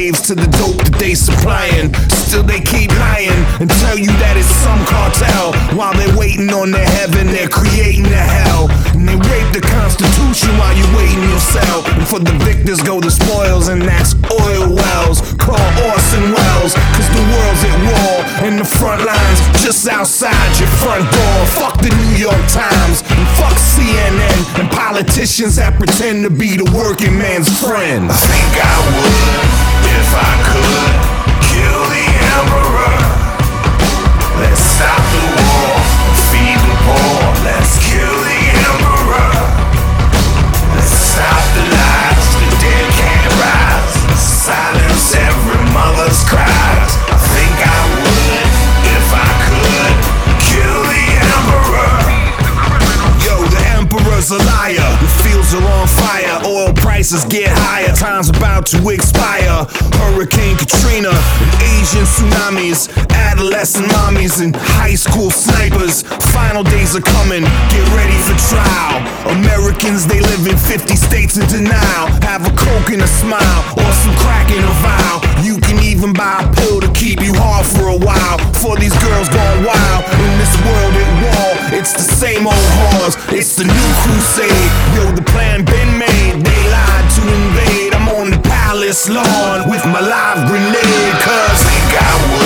slaves to the dope that they supplying. Still they keep lying and tell you that it's some cartel. While they're waiting on their heaven, they're creating a hell. And they rape the Constitution while you're waiting your cell. And for the victors go the spoils, and that's oil wells. Call Orson Welles, cause the world's at war. And the front lines just outside your front door. Fuck the New York Times and fuck CNN and politicians that pretend to be the working man's friend. I think I would, if I could, kill the emperor. Let's stop the war, feed the poor. Let's kill the emperor. Let's stop the lies, the dead can't rise. Silence every mother's cries. I think I would, if I could, kill the emperor. Yo, the emperor's a liar. The fields are on fire, oil prices get higher, time's about to expire. Hurricane Katrina and Asian tsunamis, adolescent mommies and high school snipers. Final days are coming, get ready for trial. Americans, they live in 50 states in denial. Have a coke and a smile, or some crack in a vial. You can even buy a pill to keep you hard for a while. For these girls gone wild in this world at war. It's the same old whores, it's the new crusade. Yo, the plan been made, they lied to invade. I'm on the palace lawn with my live grenade, cause I think I would.